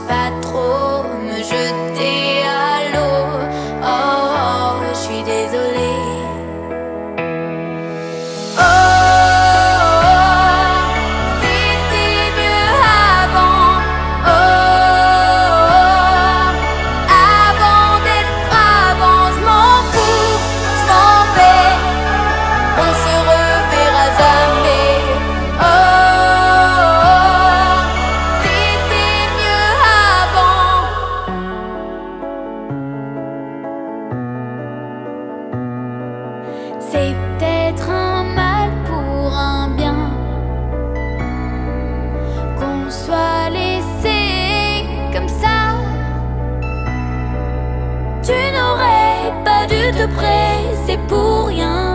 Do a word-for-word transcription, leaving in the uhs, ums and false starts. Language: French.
pas trop me jeter à l'eau. Oh, oh, je suis désolée. Oh, c'était mieux avant. Oh, avant d'être avant. Je m'en fous, je m'en vais. On se reverra jamais. Oh, c'était mieux avant. C'est peut-être un mal pour un bien qu'on soit laissé comme ça. Tu n'aurais pas dû te presser pour rien.